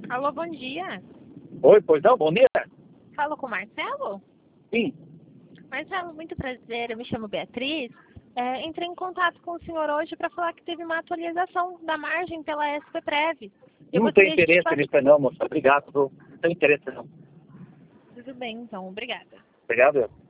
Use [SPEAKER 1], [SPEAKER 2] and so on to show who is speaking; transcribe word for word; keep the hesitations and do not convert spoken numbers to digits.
[SPEAKER 1] Alô, bom dia.
[SPEAKER 2] Oi, pois não, bom dia.
[SPEAKER 1] Falo com o Marcelo?
[SPEAKER 2] Sim.
[SPEAKER 1] Marcelo, muito prazer. Eu me chamo Beatriz. É, entrei em contato com o senhor hoje para falar que teve uma atualização da margem pela S P Prev. Eu
[SPEAKER 2] Não tenho
[SPEAKER 1] gostaria de te
[SPEAKER 2] interesse
[SPEAKER 1] passar...
[SPEAKER 2] nisso não, moça. Obrigado. Não tenho interesse não.
[SPEAKER 1] Tudo bem, então. Obrigada.
[SPEAKER 2] Obrigado.